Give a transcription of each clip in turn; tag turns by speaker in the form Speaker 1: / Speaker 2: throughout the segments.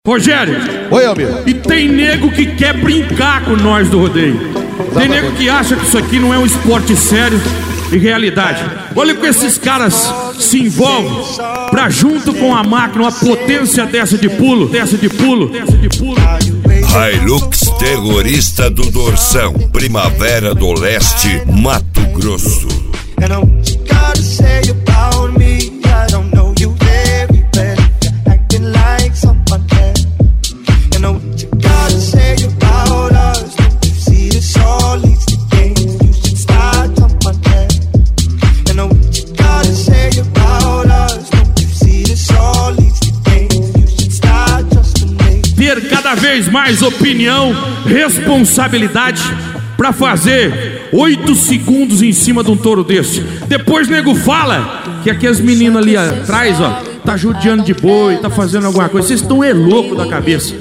Speaker 1: Rogério,
Speaker 2: oi, amigo.
Speaker 1: E tem nego que quer brincar com nós do rodeio. Tem nego que acha que isso aqui não é um esporte sério e realidade. Olha que esses caras se envolvem pra junto com a máquina, uma potência dessa de pulo.
Speaker 3: Hilux terrorista do Dorsão, Primavera do Leste, Mato Grosso.
Speaker 1: Ter cada vez mais opinião, responsabilidade pra fazer 8 segundos em cima de um touro desse. Depois nego fala que aquelas meninas ali atrás, ó, tá judiando de boi, tá fazendo alguma coisa. Vocês estão louco da cabeça.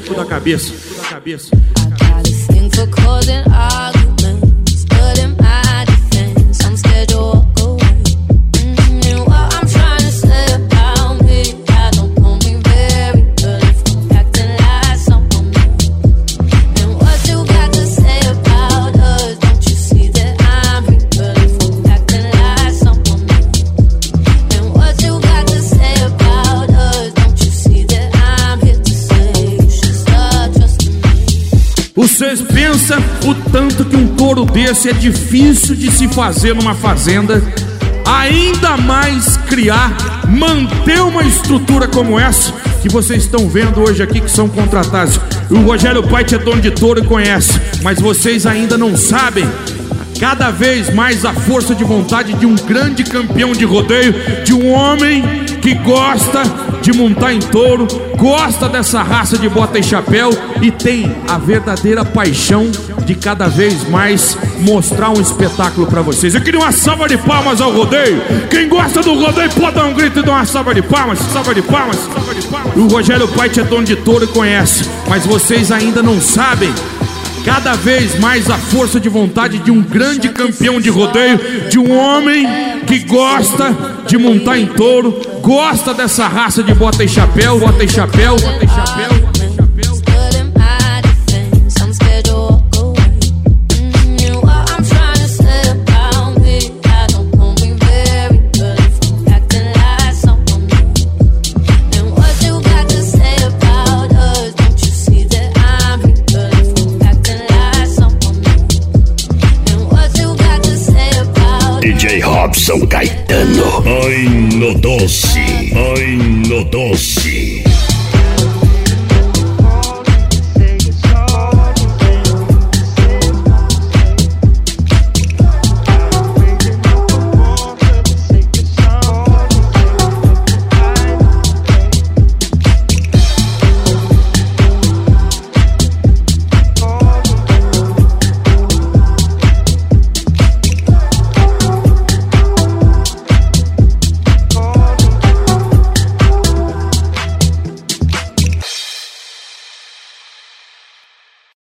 Speaker 1: Vocês pensam o tanto que um touro desse é difícil de se fazer numa fazenda, ainda mais criar, manter uma estrutura como essa que vocês estão vendo hoje aqui, que são contratados. O Rogério Paiti é dono de touro e conhece, mas vocês ainda não sabem cada vez mais a força de vontade de um grande campeão de rodeio, de um homem que gosta de montar em touro, gosta dessa raça de bota e chapéu e tem a verdadeira paixão de cada vez mais mostrar um espetáculo pra vocês. Eu queria uma salva de palmas ao rodeio. Quem gosta do rodeio pode dar um grito e dar uma salva de palmas. O Rogério Paiti é dono de touro e conhece, mas vocês ainda não sabem cada vez mais a força de vontade de um grande campeão de rodeio, de um homem que gosta de montar em touro, gosta dessa raça de bota e chapéu.
Speaker 3: DJ Robson Caetano. Ai no doce.